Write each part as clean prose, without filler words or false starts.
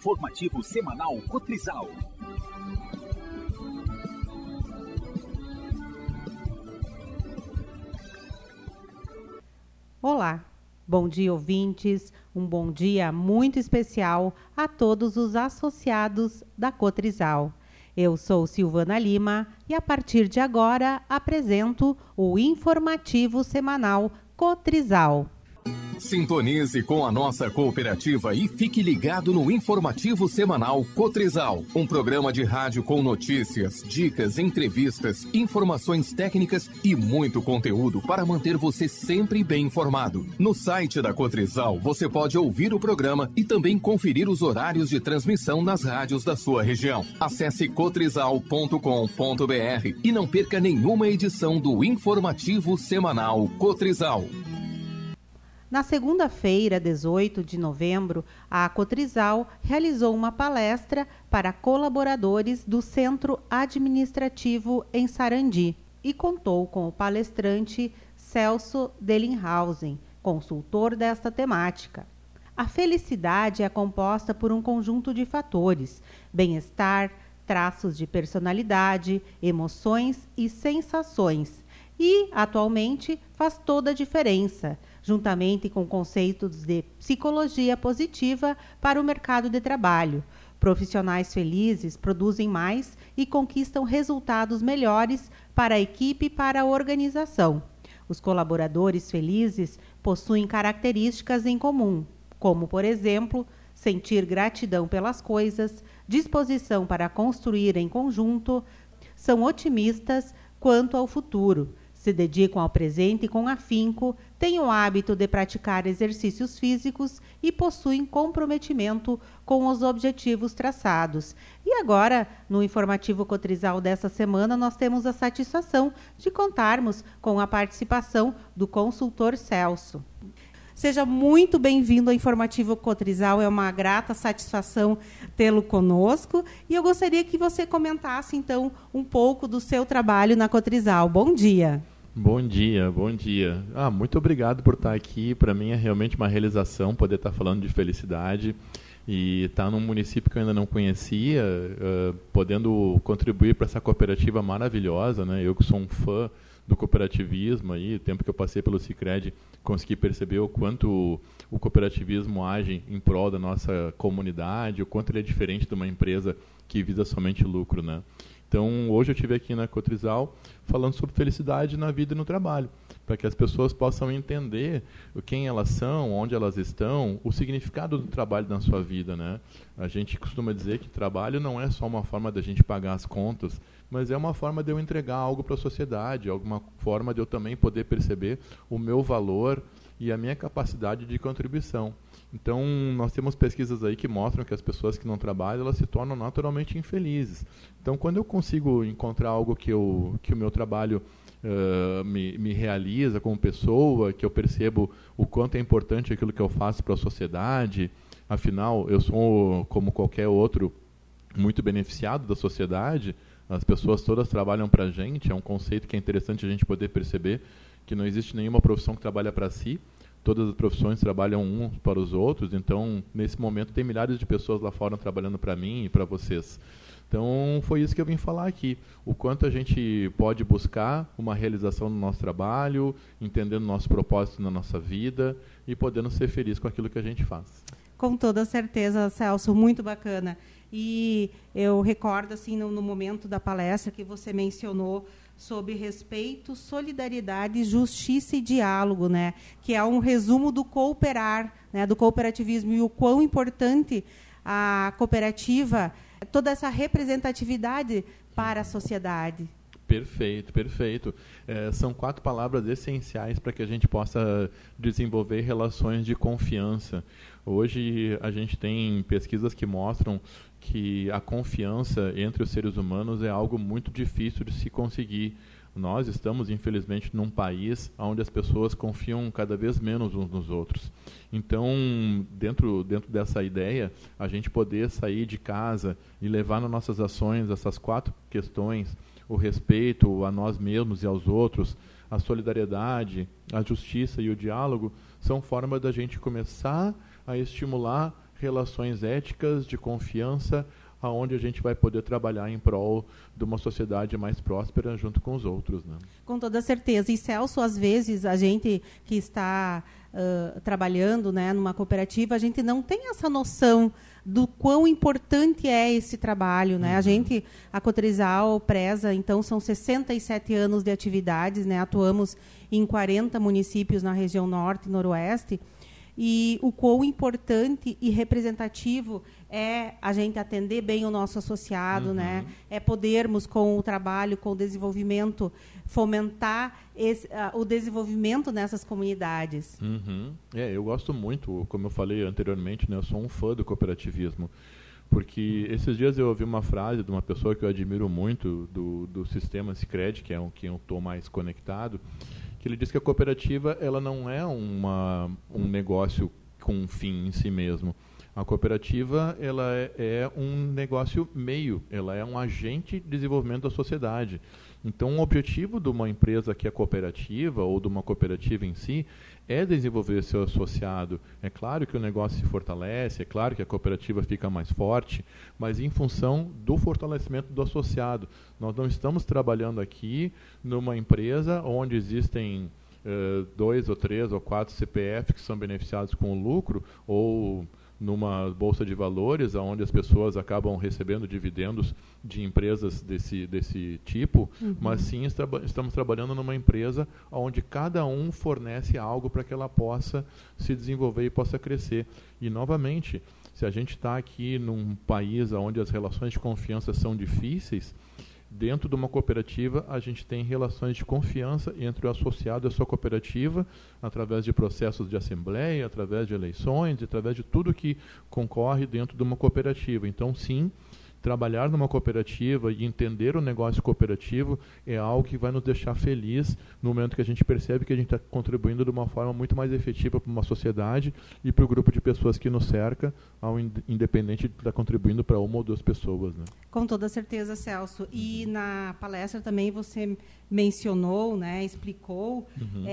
Informativo semanal Cotrizal. Olá, bom dia ouvintes, um bom dia muito especial a todos os associados da Cotrizal. Eu sou Silvana Lima e a partir de agora apresento o Informativo Semanal Cotrizal. Sintonize com a nossa cooperativa e fique ligado no Informativo Semanal Cotrizal, um programa de rádio com notícias, dicas, entrevistas, informações técnicas e muito conteúdo para manter você sempre bem informado. No site da Cotrizal, você pode ouvir o programa e também conferir os horários de transmissão nas rádios da sua região. Acesse cotrizal.com.br e não perca nenhuma edição do Informativo Semanal Cotrizal. Na segunda-feira, 18 de novembro, a Cotrizal realizou uma palestra para colaboradores do Centro Administrativo em Sarandi e contou com o palestrante Celso Dellinghausen, consultor desta temática. A felicidade é composta por um conjunto de fatores: bem-estar, traços de personalidade, emoções e sensações. E, atualmente, faz toda a diferença, juntamente com conceitos de psicologia positiva para o mercado de trabalho. Profissionais felizes produzem mais e conquistam resultados melhores para a equipe e para a organização. Os colaboradores felizes possuem características em comum, como, por exemplo, sentir gratidão pelas coisas, disposição para construir em conjunto, são otimistas quanto ao futuro, se dedicam ao presente com afinco, têm o hábito de praticar exercícios físicos e possuem comprometimento com os objetivos traçados. E agora, no Informativo Cotrizal dessa semana, nós temos a satisfação de contarmos com a participação do consultor Celso. Seja muito bem-vindo ao Informativo Cotrizal, é uma grata satisfação tê-lo conosco. E eu gostaria que você comentasse, então, um pouco do seu trabalho na Cotrizal. Bom dia. Bom dia, bom dia. Muito obrigado por estar aqui. Para mim é realmente uma realização poder estar falando de felicidade e estar num município que eu ainda não conhecia, podendo contribuir para essa cooperativa maravilhosa, né? Eu que sou um fã do cooperativismo, aí, o tempo que eu passei pelo Sicredi, consegui perceber o quanto o cooperativismo age em prol da nossa comunidade, o quanto ele é diferente de uma empresa que visa somente lucro, né? Então, hoje eu estive aqui na Cotrizal falando sobre felicidade na vida e no trabalho, para que as pessoas possam entender quem elas são, onde elas estão, o significado do trabalho na sua vida, né? A gente costuma dizer que trabalho não é só uma forma da gente pagar as contas, mas é uma forma de eu entregar algo para a sociedade, alguma forma de eu também poder perceber o meu valor e a minha capacidade de contribuição. Então, nós temos pesquisas aí que mostram que as pessoas que não trabalham, elas se tornam naturalmente infelizes. Então, quando eu consigo encontrar algo que o meu trabalho me realiza como pessoa, que eu percebo o quanto é importante aquilo que eu faço para a sociedade, afinal, eu sou, como qualquer outro, muito beneficiado da sociedade, as pessoas todas trabalham para a gente, é um conceito que é interessante a gente poder perceber, que não existe nenhuma profissão que trabalha para si, todas as profissões trabalham uns para os outros, então, nesse momento, tem milhares de pessoas lá fora trabalhando para mim e para vocês. Então, foi isso que eu vim falar aqui, o quanto a gente pode buscar uma realização no nosso trabalho, entendendo o nosso propósito na nossa vida e podendo ser feliz com aquilo que a gente faz. Com toda certeza, Celso, muito bacana. E eu recordo, assim, no momento da palestra que você mencionou sobre respeito, solidariedade, justiça e diálogo, né? Que é um resumo do cooperar, né? Do cooperativismo, e o quão importante a cooperativa, toda essa representatividade para a sociedade. Perfeito, perfeito. São 4 palavras essenciais para que a gente possa desenvolver relações de confiança. Hoje a gente tem pesquisas que mostram que a confiança entre os seres humanos é algo muito difícil de se conseguir. Nós estamos, infelizmente, num país onde as pessoas confiam cada vez menos uns nos outros. Então, dentro dessa ideia, a gente poder sair de casa e levar nas nossas ações essas 4 questões, o respeito a nós mesmos e aos outros, a solidariedade, a justiça e o diálogo, são formas da gente começar a estimular relações éticas, de confiança, aonde a gente vai poder trabalhar em prol de uma sociedade mais próspera junto com os outros, né? Com toda certeza. E, Celso, às vezes, a gente que está trabalhando, né, numa cooperativa, a gente não tem essa noção do quão importante é esse trabalho, né? A Cotrizal preza, então, são 67 anos de atividades, né? Atuamos em 40 municípios na região norte e noroeste, e o quão importante e representativo é a gente atender bem o nosso associado, né? É podermos, com o trabalho, com o desenvolvimento, fomentar o desenvolvimento nessas comunidades. Eu gosto muito, como eu falei anteriormente, né? Eu sou um fã do cooperativismo, porque esses dias eu ouvi uma frase de uma pessoa que eu admiro muito, do sistema Sicredi, que é quem eu estou mais conectado, que ele diz que a cooperativa ela não é um negócio com um fim em si mesmo. A cooperativa ela é um negócio meio, ela é um agente de desenvolvimento da sociedade. Então, o objetivo de uma empresa que é cooperativa, ou de uma cooperativa em si, é desenvolver seu associado. É claro que o negócio se fortalece, é claro que a cooperativa fica mais forte, mas em função do fortalecimento do associado. Nós não estamos trabalhando aqui numa empresa onde existem 2 ou 3 ou 4 CPF que são beneficiados com o lucro, ou numa bolsa de valores, onde as pessoas acabam recebendo dividendos de empresas desse tipo, mas sim estamos trabalhando numa empresa onde cada um fornece algo para que ela possa se desenvolver e possa crescer. E, novamente, se a gente está aqui num país onde as relações de confiança são difíceis, dentro de uma cooperativa, a gente tem relações de confiança entre o associado e a sua cooperativa, através de processos de assembleia, através de eleições, através de tudo que concorre dentro de uma cooperativa. Então, sim, trabalhar numa cooperativa e entender o negócio cooperativo é algo que vai nos deixar feliz no momento que a gente percebe que a gente está contribuindo de uma forma muito mais efetiva para uma sociedade e para o grupo de pessoas que nos cerca, independente de estar contribuindo para uma ou duas pessoas, né? Com toda certeza, Celso. E na palestra também você mencionou, né, explicou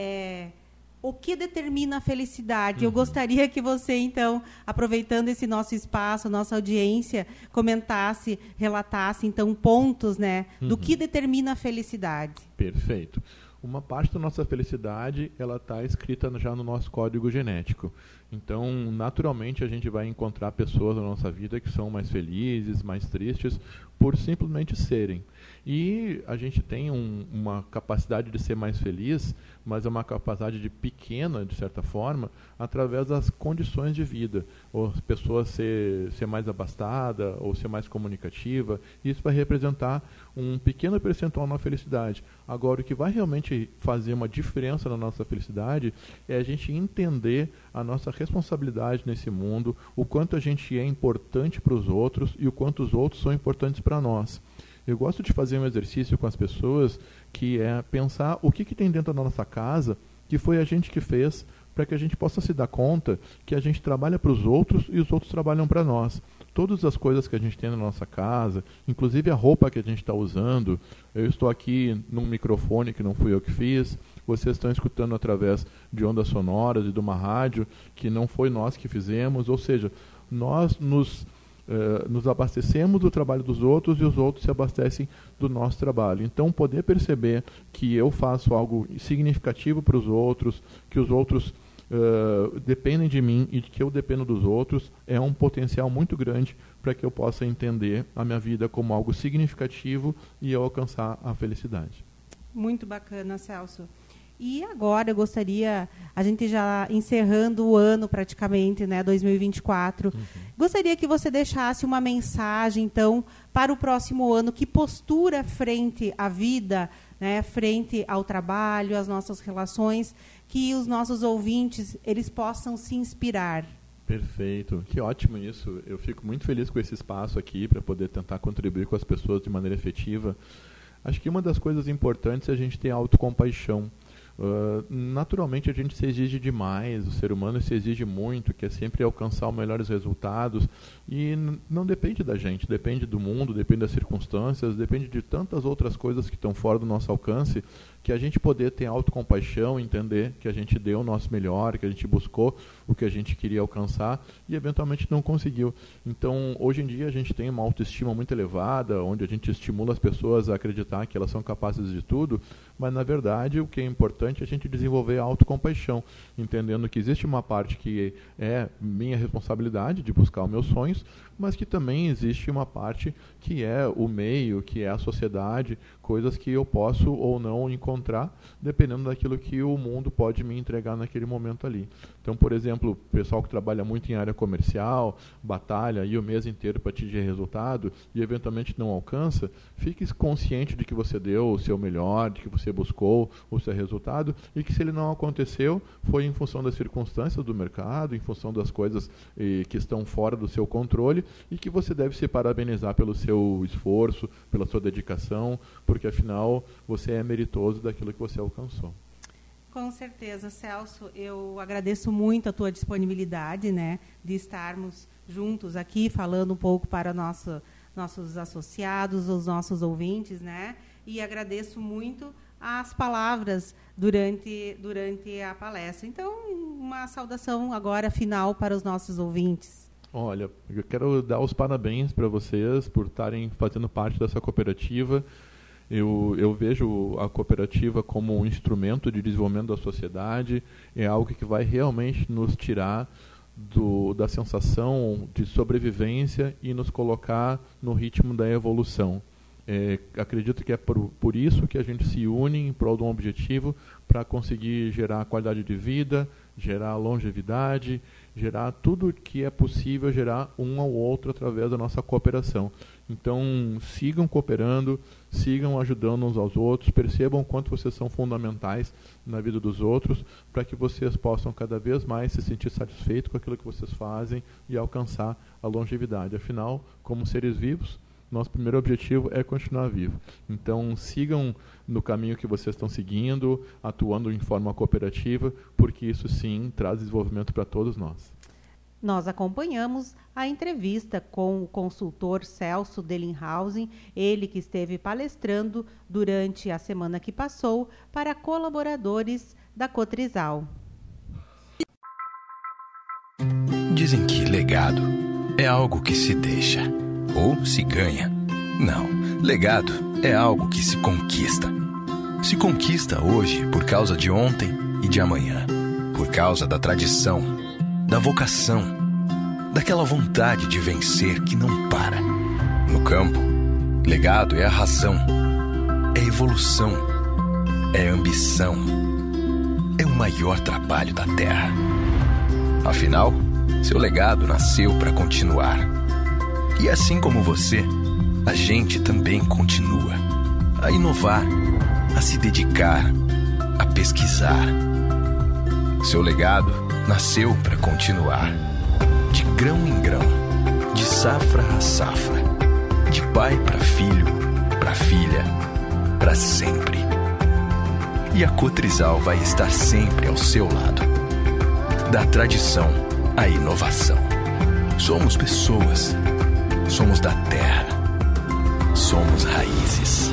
o que determina a felicidade. Eu gostaria que você, então, aproveitando esse nosso espaço, nossa audiência, comentasse, relatasse, então, pontos, né, do que determina a felicidade. Perfeito. Uma parte da nossa felicidade, ela está escrita já no nosso código genético. Então, naturalmente, a gente vai encontrar pessoas na nossa vida que são mais felizes, mais tristes, por simplesmente serem. E a gente tem uma capacidade de ser mais feliz, mas é uma capacidade pequena, de certa forma, através das condições de vida. Ou a pessoa ser mais abastada, ou ser mais comunicativa. Isso vai representar um pequeno percentual na felicidade. Agora, o que vai realmente fazer uma diferença na nossa felicidade é a gente entender a nossa responsabilidade nesse mundo, o quanto a gente é importante para os outros e o quanto os outros são importantes para nós. Eu gosto de fazer um exercício com as pessoas, que é pensar o que tem dentro da nossa casa, que foi a gente que fez, para que a gente possa se dar conta que a gente trabalha para os outros e os outros trabalham para nós. Todas as coisas que a gente tem na nossa casa, inclusive a roupa que a gente está usando, eu estou aqui num microfone que não fui eu que fiz, vocês estão escutando através de ondas sonoras e de uma rádio que não foi nós que fizemos, ou seja, nós nos abastecemos do trabalho dos outros e os outros se abastecem do nosso trabalho. Então, poder perceber que eu faço algo significativo para os outros, que os outros dependem de mim e que eu dependo dos outros, é um potencial muito grande para que eu possa entender a minha vida como algo significativo e eu alcançar a felicidade. Muito bacana, Celso. E agora eu gostaria, a gente já encerrando o ano praticamente, né, 2024, gostaria que você deixasse uma mensagem, então, para o próximo ano. Que postura frente à vida, né, frente ao trabalho, às nossas relações, que os nossos ouvintes eles possam se inspirar. Perfeito, que ótimo isso. Eu fico muito feliz com esse espaço aqui para poder tentar contribuir com as pessoas de maneira efetiva. Acho que uma das coisas importantes é a gente ter autocompaixão. Naturalmente a gente se exige demais, o ser humano se exige muito, quer sempre alcançar os melhores resultados, e não depende da gente, depende do mundo, depende das circunstâncias, depende de tantas outras coisas que estão fora do nosso alcance, que a gente poder ter autocompaixão, entender que a gente deu o nosso melhor, que a gente buscou o que a gente queria alcançar e eventualmente não conseguiu. Então, hoje em dia a gente tem uma autoestima muito elevada, onde a gente estimula as pessoas a acreditar que elas são capazes de tudo, mas na verdade o que é importante é a gente desenvolver a autocompaixão, entendendo que existe uma parte que é minha responsabilidade de buscar os meus sonhos, mas que também existe uma parte que é o meio, que é a sociedade, coisas que eu posso ou não encontrar, dependendo daquilo que o mundo pode me entregar naquele momento ali. Então, por exemplo, o pessoal que trabalha muito em área comercial, batalha aí o mês inteiro para atingir resultado e eventualmente não alcança, fique consciente de que você deu o seu melhor, de que você buscou o seu resultado e que se ele não aconteceu, foi em função das circunstâncias do mercado, em função das coisas que estão fora do seu controle e que você deve se parabenizar pelo seu esforço, pela sua dedicação, porque afinal você é meritoso daquilo que você alcançou. Com certeza, Celso, eu agradeço muito a tua disponibilidade, né, de estarmos juntos aqui falando um pouco para nossos associados, os nossos ouvintes, né, e agradeço muito as palavras durante a palestra. Então, uma saudação agora final para os nossos ouvintes. Olha, eu quero dar os parabéns para vocês por estarem fazendo parte dessa cooperativa. Eu vejo a cooperativa como um instrumento de desenvolvimento da sociedade, é algo que vai realmente nos tirar da sensação de sobrevivência e nos colocar no ritmo da evolução. Acredito que é por isso que a gente se une em prol de um objetivo para conseguir gerar qualidade de vida, gerar longevidade, gerar tudo que é possível gerar um ao outro através da nossa cooperação. Então, sigam cooperando, sigam ajudando uns aos outros, percebam o quanto vocês são fundamentais na vida dos outros, para que vocês possam cada vez mais se sentir satisfeitos com aquilo que vocês fazem e alcançar a longevidade. Afinal, como seres vivos, nosso primeiro objetivo é continuar vivo. Então, sigam no caminho que vocês estão seguindo, atuando em forma cooperativa, porque isso sim traz desenvolvimento para todos nós. Nós acompanhamos a entrevista com o consultor Celso Dellinghausen, ele que esteve palestrando durante a semana que passou para colaboradores da Cotrizal. Dizem que legado é algo que se deixa ou se ganha. Não, legado é algo que se conquista. Se conquista hoje por causa de ontem e de amanhã, por causa da tradição, da vocação, daquela vontade de vencer que não para. No campo, legado é a razão, é evolução, é ambição, é o maior trabalho da terra. Afinal, seu legado nasceu para continuar. E assim como você, a gente também continua a inovar, a se dedicar, a pesquisar. Seu legado nasceu para continuar. De grão em grão, de safra a safra, de pai para filho, para filha, para sempre. E a Cotrizal vai estar sempre ao seu lado. Da tradição à inovação. Somos pessoas, somos da terra, somos raízes.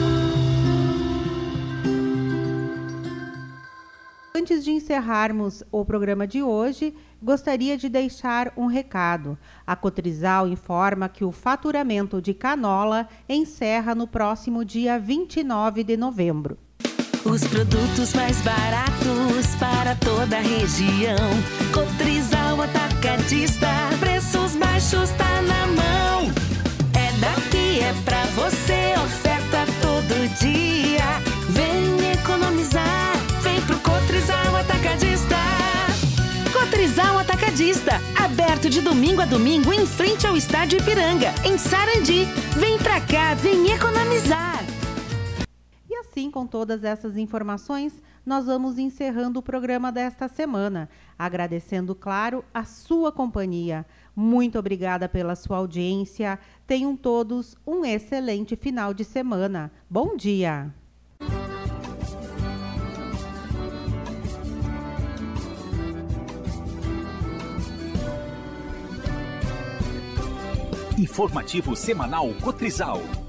Antes de encerrarmos o programa de hoje, gostaria de deixar um recado. A Cotrizal informa que o faturamento de canola encerra no próximo dia 29 de novembro. Os produtos mais baratos para toda a região. Cotrizal Atacadista, preços baixos tá na mão. É daqui, é pra você, oferta todo dia. Vem economizar, vem pro Cotrizal Atacadista. Cotrizal Atacadista, aberto de domingo a domingo em frente ao estádio Ipiranga, em Sarandi. Vem pra cá, vem economizar. Assim, com todas essas informações, nós vamos encerrando o programa desta semana, agradecendo, claro, a sua companhia. Muito obrigada pela sua audiência. Tenham todos um excelente final de semana. Bom dia! Informativo semanal Cotrizal.